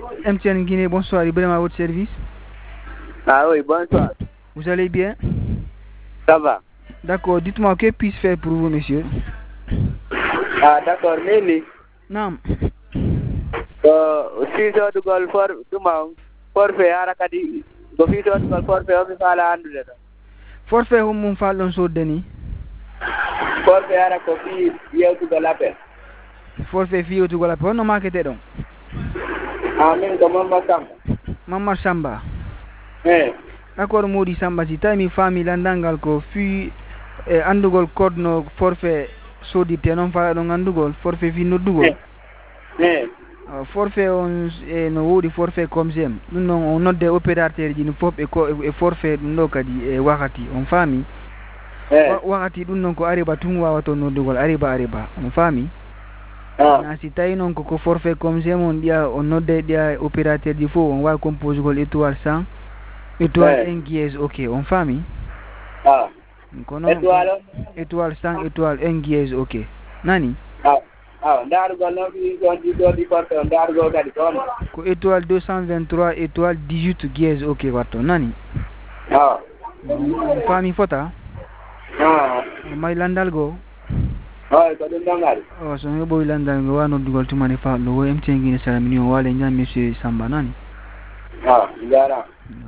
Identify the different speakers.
Speaker 1: MTN Guinée, bonsoir, Ibrahim à votre service.
Speaker 2: Ah oui, bonsoir.
Speaker 1: Vous allez bien?
Speaker 2: Ça va.
Speaker 1: D'accord, dites-moi, que puis-je faire pour vous, monsieur?
Speaker 2: Ah d'accord, Mili.
Speaker 1: Non.
Speaker 2: Fiso dugal forfait harakadi go fiso dugal forfait o mi fala andude ɗon.
Speaker 1: Forfait hon mum falɗon soddani?
Speaker 2: Forfait hara ko fi yewtugal appel.
Speaker 1: Forfait fi yewtugol appel, honno makete ɗon?
Speaker 2: Min ko Mamma Samba.
Speaker 1: Mamad Samba.
Speaker 2: D'accord,
Speaker 1: Modi Samba, si tawi mi faami landal ngal ko fi andugol code no forfait sodirte noon fala ɗon andugol forfait fi noddugol. Forfait on no woodi forfait comme jem ɗum noon on nodde opérateur ji no fof e forfait ɗum ɗo kadi e wakkati on faami. Wakkati ɗum noon ko ariba tun wawato noddugol ariba on faami. Na si tawi noon koko forfait comme jem on ɗiya on nodde ɗiya opérateur ji fof on wawi compose gol étoile 100 étoile 1 guièse ok on faami. Kono étoile 100 étoile 1 guièse ok nani.
Speaker 2: Darugol noon ɗi forfait on darugol kadi ko on
Speaker 1: ko étoile 223 étoile 18 guièse ok watto nani. On faami fota. May landal go.
Speaker 2: Ko ɗum ɗon ngari.
Speaker 1: So mi heɓoyi landal go wa noddugol tumane fa ɗo wo MTN Guinée salamini o wale jam monsieur Samba nani.
Speaker 2: Jarama.